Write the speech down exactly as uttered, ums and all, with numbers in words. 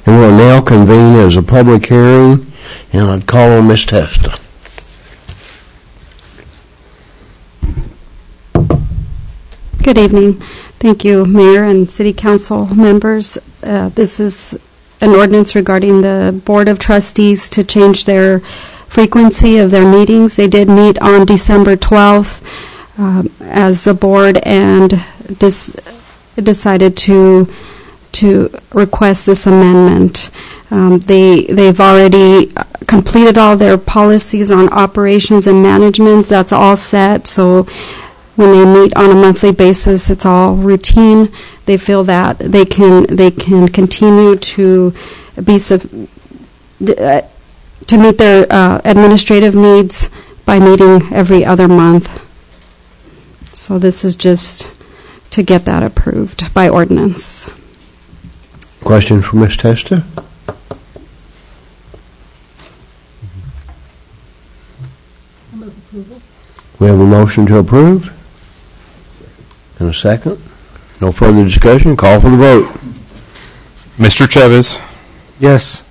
And we'll now convene as a public hearing, and I'd call on Miz Testa. Good evening. Thank you, Mayor and City Council members. Uh, this is an ordinance regarding the Board of Trustees to change their frequency of their meetings. They did meet on December twelfth um, as a board and dis- decided to to request this amendment. Um, they, they've already completed all their policies on operations and management. That's all set. So when they meet on a monthly basis, it's all routine. They feel that they can they can continue to be sub- uh, to meet their uh, administrative needs by meeting every other month. So this is just to get that approved by ordinance. Question for Miz Testa? We have a motion to approve. And a second. No further discussion. Call for the vote. Mister Chavez, Yes.